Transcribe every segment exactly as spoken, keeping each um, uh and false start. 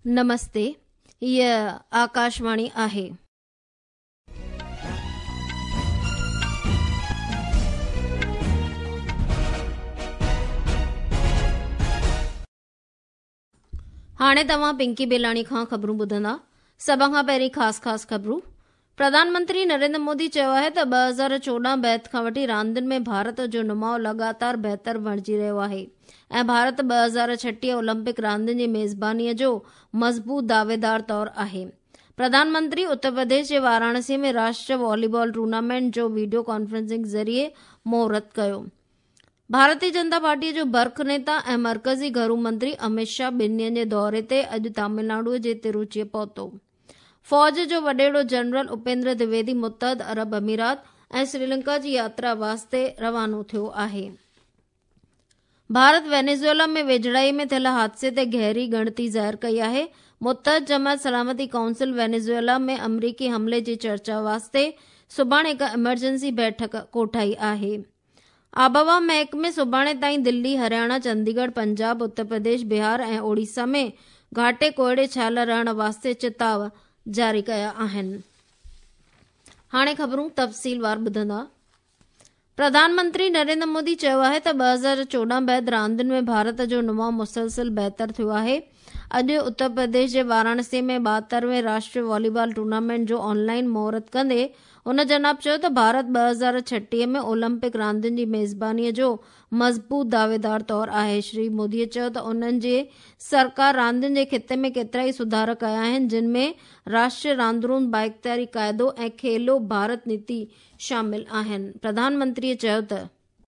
नमस्ते, ये आकाशवाणी आहे। हाणे तव्हां पिंकी बेलाणी खां ख़बरूं ॿुधंदा। सभ खां पहिरीं ख़ासि ख़ासि ख़बरूं। प्रधानमंत्री नरेंद्र मोदी चयो आहे त ॿ हज़ार चोॾहं बैदि खां वठी रांदियुनि में भारत जो नुमाउ लगातार बहितर बणिजी रहियो आहे ऐं भारत ॿ हज़ार छटीह ओलंपिक रांदियुनि जी मेज़बानीअ जो मज़बूत दावेदार तौरु आहे। प्रधानमंत्री उत्तर प्रदेश जे वाराणसी में राष्ट्रीय वॉलीबॉल टूर्नामेंट जो वीडियो कॉन्फ्रेंसिंग ज़रिए मुहूर्त कयो। भारतीय जनता पार्टीअ जो बर्ख नेता ऐं मरकज़ी घरू मंत्री अमित शाह ॿिनि ॾींहनि जे दौरे ते अॼु तमिलनाडु जे तिरुचि पहुतो। फौज जो वॾेरो जनरल उपेंद्र द्विवेदी मुत्तहद अरब अमीरात ऐं श्रीलंका जी यात्रा वास्ते रवानो थियो आहे। भारत वेनेजुएला में वेझड़ाई में थियल हादसे ते गहरी ॻणिती ज़ाहिर कई आहे। मुत्तहद जमात सलामती काउंसिल वेनेजुएला में अमरीकी हमले जी चर्चा वास्ते सुभाणे हिकु इमरजेंसी बैठक कोठाई आहे। आबहवा महकमे सुभाणे ताईं दिल्ली, हरियाणा, चंडीगढ़, पंजाब, उत्तर प्रदेश, बिहार ऐं ओडिशा में घाटे कोहड़े छायल रहण वास्ते चिताव जारी कया आहिनि। हाणे ख़बरूं तफ़सीलवार ॿुधंदा। प्रधानमंत्री नरेंद्र मोदी चयो आहे त ॿ हज़ार चोॾहं बैदि रांदियुनि में भारत जो नुमाउ मुसलसिल बहितर थियो आहे। अॼु उत्तर प्रदेश जे वाराणसी में ॿाहतरवें राष्ट्रीय वॉलीबॉल टूर्नामेंट जो ऑनलाइन मुहूर्त कंदे उन जनाब चयो त भारत ॿ हज़ार छटीह में ओलंपिक रांदियुनि जी मेज़बानीअ जो मज़बूत दावेदार तौरु आहे। श्री मोदीअ चयो त उन्हनि जे सरकार रांदियुनि जे खिते में केतिरा ई सुधार कया आहिनि, जिन में राष्ट्रीय रांदरून बाइख़्तियारी क़ाइदो ऐं खेलो भारत नीति शामिल आहिनि। प्रधानमंत्रीअ चयो त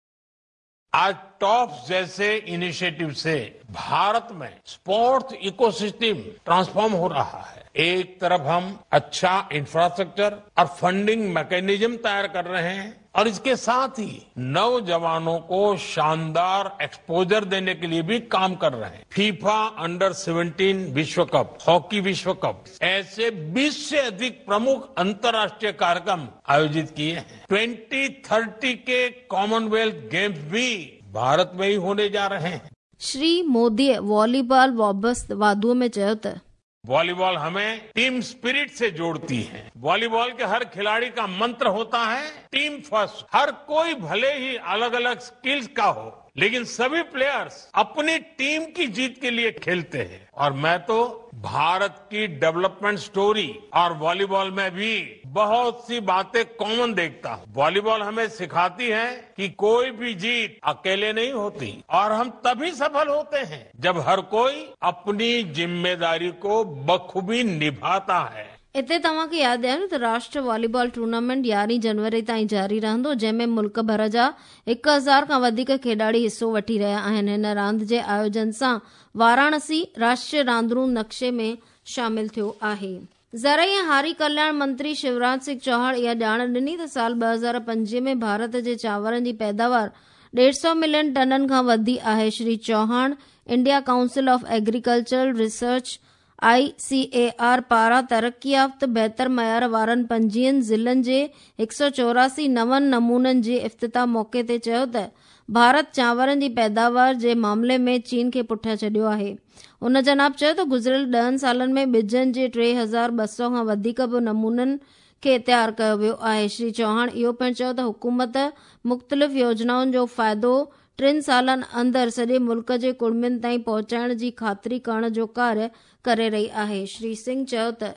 आज टॉप्स जैसे इनिशिएटिव से भारत में स्पोर्ट्स इकोसिस्टम ट्रांसफॉर्म हो रहा है। एक तरफ हम अच्छा इंफ्रास्ट्रक्चर और फंडिंग मैकेनिज्म तैयार कर रहे हैं और इसके साथ ही नौजवानों को शानदार एक्सपोजर देने के लिए भी काम कर रहे हैं। फीफा अंडर सेवनटीन विश्व कप, हॉकी विश्व कप, ऐसे बीस से अधिक प्रमुख अंतर्राष्ट्रीय कार्यक्रम आयोजित किए हैं। ट्वेंटी थर्टी के कॉमनवेल्थ गेम्स भी भारत में ही होने जा रहे हैं। श्री मोदीअ वॉलीबॉल वाबस्त वादुअ में चयो त वॉलीबॉल हमें टीम स्पिरिट से जोड़ती है। वॉलीबॉल के हर खिलाड़ी का मंत्र होता है टीम फर्स्ट। हर कोई भले ही अलग अलग स्किल्स का हो, लेकिन सभी प्लेयर्स अपनी टीम की जीत के लिए खेलते हैं। और मैं तो भारत की डेवलपमेंट स्टोरी और वॉलीबॉल में भी बहुत सी बातें कॉमन देखता हूँ। वॉलीबॉल हमें सिखाती है कि कोई भी जीत अकेले नहीं होती और हम तभी सफल होते हैं जब हर कोई अपनी जिम्मेदारी को बखूबी निभाता है। इते तव्हांखे यादि ॾियां त राष्ट्रीय वॉलीबॉल टूर्नामेंट यारहीं जनवरी ताईं जारी रहंदो, जंहिंमें मुल्क भर जा हिकु हज़ार खां वधीक खेॾाड़ी हिसो वठी रहिया आहिनि। हिन रांदि जे आयोजन सां वाराणसी राष्ट्रीय रांदरून नक्शे में शामिल थियो आहे। ज़रई ऐं हारी कल्याण मंत्री शिवराज सिंह चौहान इहा ॼाण ॾिनी त साल ॿ हज़ार पंजवीह में भारत जे चांवरनि जी पैदावार ॾेढ सौ मिलियन टननि खां वधी आहे। Shri Chauhan India Council of Agricultural Research I C A R पारां तरक्की याफ़्त बहितर मयार वारनि पंजवीहनि ज़िलनि जे हिकु सौ चौरासी नवनि नमूननि जे इफ़्तिताह मौक़े ते चयो त भारत चांवरनि जी पैदावार जे मामले में चीन खे पुठियां छॾियो आहे। उन जनाब चयो त गुज़िरियल ॾहनि सालनि में ॿिजनि जे टे हज़ार ॿ सौ खां वधीक बि नमूननि खे तयारु कयो वियो आहे। श्री चौहान इहो पिणु चयो त हुकूमत मुख़्तलिफ़ योजनाउनि जो फ़ाइदो टिनि सालनि अंदरि सॼे मुल्क जे कुड़मियुनि ताईं पहुचाइण जी ख़ातिरी करण जो कार्य करे रही आहे। श्री सिंह चयो त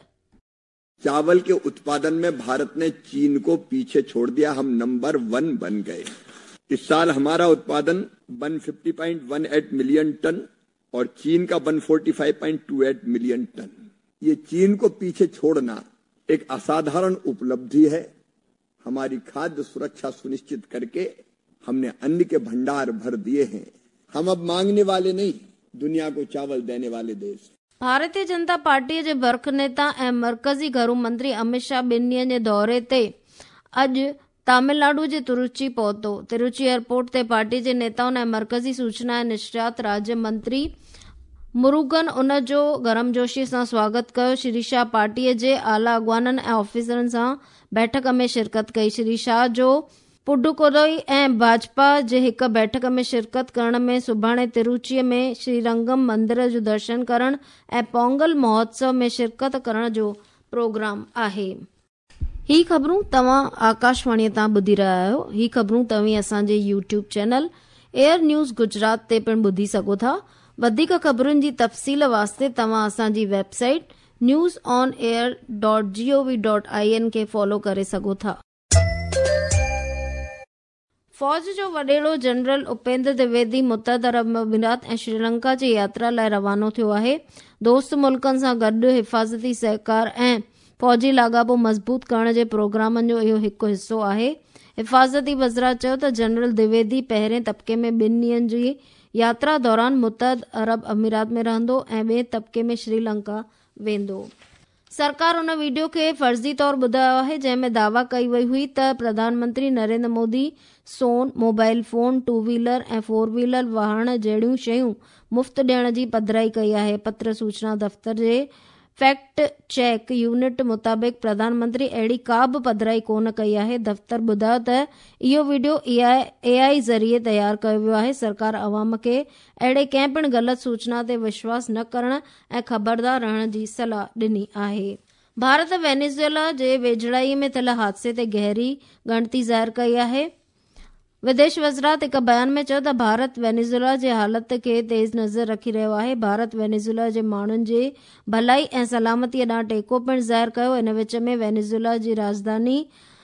चावल के उत्पादन में भारत ने चीन को पीछे छोड़ दिया, हम नंबर वन बन गए। इस साल हमारा उत्पादन एक सौ पचास पॉइंट एक आठ मिलियन टन और चीन का एक सौ पैंतालीस पॉइंट दो आठ मिलियन टन। ये चीन को पीछे छोड़ना एक असाधारण उपलब्धि है। हमारी खाद्य सुरक्षा सुनिश्चित करके हमने अन्न के भंडार भर दिए हैं। हम अब मांगने वाले नहीं, दुनिया को चावल देने वाले देश। भारतीय जनता पार्टीअ जे बर्ख नेता ऐं मरकज़ी घरू मंत्री अमित शाह ॿिनि ॾींहनि जे दौरे ते अॼु तमिलनाडु जे तिरुचि पहुतो। तिरुचि एयरपोर्ट ते पार्टी जे नेताउनि ऐं मरकज़ी सूचना ऐं निश्चित राज्य मंत्री मुरुगन उन जो गर्मजोशी सां स्वागत कयो। श्री शाह पार्टीअ जे आला अॻवाननि ऐं ऑफिसरनि सां बैठक में शिरकत कई। श्री शाह जो पुडुकोट्टई ऐं भाजपा जे हिक बैठक में शिरकत करण में सुभाणे तिरुचीअ में श्रीरंगम मंदिर जो दर्शन करण ऐं पोंगल महोत्सव में शिरकत करण जो प्रोग्राम आहे। ही ख़बरूं तव्हां आकाशवाणीअ तां ॿुधी रहिया आहियो। ही ख़बरूं तव्हीं असांजे YouTube channel AIR news Gujarat ते पिणु ॿुधी सघो था। वधीक ख़बरुनि जी तफ़सील वास्ते तव्हां असांजी website news on air dot gov dot I N खे फॉलो करे सघो था। फौज जो वडेरो जनरल उपेंद्र द्विवेदी मुतहद अरब अमीरात ऐं श्रीलंका जी यात्रा लाइ रवानो थियो आहे। दोस्त मुल्कनि सां गॾु हिफ़ाज़ती सहकार ऐं फौजी लाॻापो मज़बूत करण जे प्रोग्रामनि जो इहो हिकु हिसो आहे। हिफ़ाज़ती वज़रा चयो त जनरल द्विवेदी पहिरें तबके में ॿिनि ॾींहनि जी यात्रा दौरान मुतहद अरब अमीरात में रहंदो ऐं ॿिए तबके में श्रीलंका वेंदो। सरकार उन वीडियो खे फर्ज़ी तौर ॿुधायो आहे जंहिं में दावा कई वई हुई त प्रधानमंत्री नरेंद्र मोदी सोन, मोबाइल फोन, टू व्हीलर ऐं फोर व्हीलर वाहन जहिड़ियूं शयूं मुफ़्त ॾियण जी पधिराई कई आहे। पत्र सूचना दफ़्तर जे फैक्ट चेक यूनिट मुताबिक़ प्रधानमंत्री अहिड़ी का बि पधिराई कोन कई आहे। दफ़्तर ॿुधायो त इहो वीडियो ए आई ज़रिए तयारु कयो वियो आहे। सरकार अवाम खे अहिड़े कंहिं पिणु ग़लति सूचना ते विश्वास न करण ऐं ख़बरदार रहण जी सलाह ॾिनी आहे। भारत वेनेज़ुएला जे वेझड़ाईअ में थियल हादसे ते गहरी ॻणिती ज़ाहिर कई आहे। विदेश वज़रात हिक बयान में चयो त भारत वेनेज़ुएला जे हालत खे तेज़ नज़र रखी रहियो आहे। भारत वेनेज़ुएला जे माण्हुनि जे भलाई ऐं सलामतीअ ॾांहुं टेको पिणु ज़ाहिर कयो। इन विच में वेनेज़ुएला जी राजधानी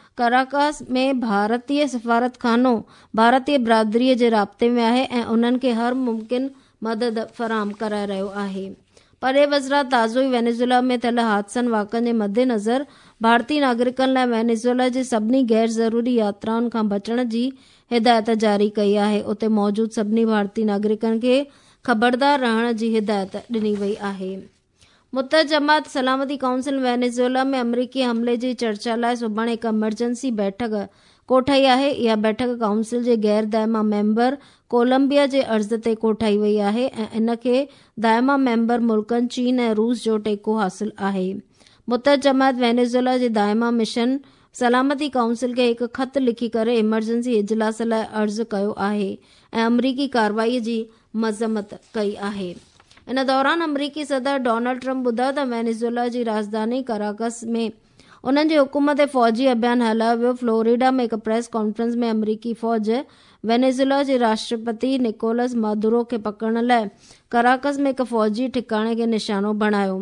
कराकास में भारतीय सफ़ारतखानो भारतीय बिरादरीअ जे राब्ते में आहे ऐं उन्हनि खे हर मुमकिन मदद फ़राहम कराए रहियो आहे। परे वज़रात ताज़ो ई वेनेज़ुएला में थियल हादसनि वाक़नि जे मद्देनज़र भारतीय नागरिकनि लाइ वेनेज़ुएला जे सभिनी गैर ज़रूरी यात्राउनि खां बचण जी हिदायत जारी कई आहे। उते मौजूद सभिनी भारतीय नागरिकनि खे ख़बरदार रहण जी हिदायत ॾिनी वई आहे। मुतहद जमात सलामती काउंसिल वेनेज़ुएला में अमरीकी हमले जी चर्चा लाइ सुभाणे हिकु इमरजेंसी बैठक कोठाई आहे। इहा बैठक काउंसिल जे गैर दायमा मेंबर कोलंबिया जे अर्ज़ ते कोठाई वई आहे ऐं इन खे दायमा मेंबर मुल्कनि चीन ऐं रूस जो टेको हासिल आहे। मुतहद जमात वेनेज़ुएला जे दायमा मिशन सलामती काउंसिल खे हिकु ख़त लिखी करे इमरजेंसी इजलास लाइ अर्ज़ कयो आहे ऐं अमरीकी कार्रवाईअ जी मज़म्मत कई आहे। इन दौरान अमरीकी सदर डोनाल्ड ट्रंप ॿुधायो त वेनेज़ुएला जी राजधानी कराकस में उन्हनि जे हुकूम ते फ़ौजी अभियान हलायो वियो। फ्लोरिडा में हिकु प्रेस कॉन्फ्रेंस में अमरीकी फ़ौज वेनेज़ुएला जे राष्ट्रपति निकोलस मादुरो खे पकड़ण लाइ कराकस में हिकु फ़ौजी ठिकाणे खे निशानो बणायो।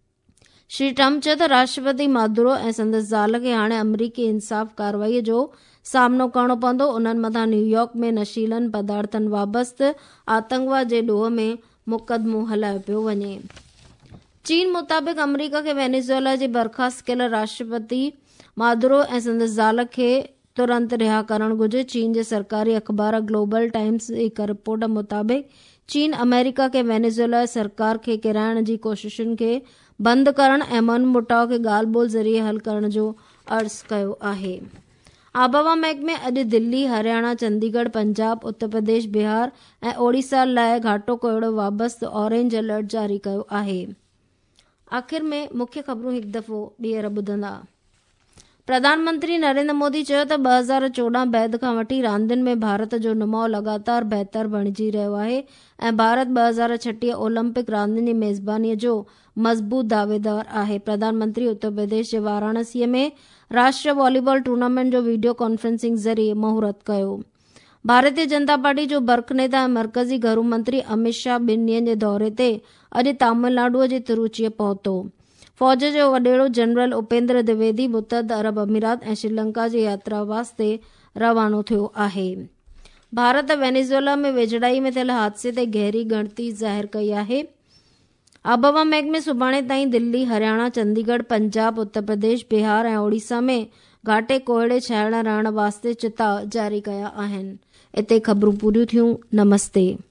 श्री ट्रंप चयो त राष्ट्रपति मादुरो ऐं संदसि ज़ाल खे हाणे अमरीकी इंसाफ़ कार्रवाईअ जो सामनो करणो पवंदो। उन्हनि मथां न्यूयॉर्क में नशीलनि पदार्थनि वाबस्तु आतंकवाद जे ॾोह में मुक़दमो हलायो पियो वञे। चीन मुताबिक़ अमरीका खे वेनेज़ुएला जे बर्ख़ास्त कयल राष्ट्रपति मादुरो ऐं संदसि ज़ाल खे तुरंत रिहा करणु घुर्जे। चीन जे सरकारी अख़बार ग्लोबल टाइम्स जी हिक रिपोर्ट मुताबिक़ चीन अमेरिका खे वेनेज़ुएला सरकार खे किराइण जी कोशिशुनि खे बंदि करण ऐं मन मुटाव खे ॻाल्हि ॿोल ज़रिए हल करण जो अर्ज़ु कयो आहे। आबहवा महकमे अॼु दिल्ली, हरियाणा, चंडीगढ़, पंजाब, उत्तर प्रदेश, बिहार ऐं ओडिशा लाइ घाटो कोहीड़ो वाबस्तु ऑरेंज अलर्ट जारी कयो आहे। आख़िर में मुख्य ख़बरूं हिकु दफ़ो ॿीहर ॿुधंदा। प्रधानमंत्री नरेंद्र मोदी चयो त ॿ हज़ार चोॾहं बैदि खां वठी रांदियुनि में भारत जो नुमाउ लगातार बहितर बणिजी रहियो आहे ऐं भारत ॿ हज़ार छटीह ओलंपिक रांदियुनि जी मेज़बानीअ जो मज़बूत दावेदार आहे। प्रधानमंत्री उत्तर प्रदेश जे वाराणसीअ में राष्ट्रीय वॉलीबॉल टूर्नामेंट जो वीडियो कॉन्फ्रेंसिंग ज़रिए महूरत कयो। भारतीय जनता पार्टी जो बर्ख नेता ऐं मर्कज़ी गृह मंत्री अमित शाह ॿिनि ॾींहनि जे दौरे ते अॼु तमिलनाडुअ जे तिरुचीअ पहुतो। फ़ौज जो वडेरो जनरल उपेंद्र द्विवेदी मुतहद अरब अमीरात ऐं श्रीलंका जी यात्रा वास्ते रवानो थियो आहे। भारत वेनेज़ुएला में वेझड़ाई में थियल हादसे ते गहरी ॻणिती ज़ाहिर कई आहे। आबहवा महकमे सुभाणे ताईं दिल्ली, हरियाणा, चंडीगढ़, पंजाब, उत्तर प्रदेश, बिहार ऐं ओडिशा में घाटे कोहीड़े छाइण रहण वास्ते चिता जारी कया आहिनि। इते ख़बरूं पूरियूं थियूं। नमस्ते।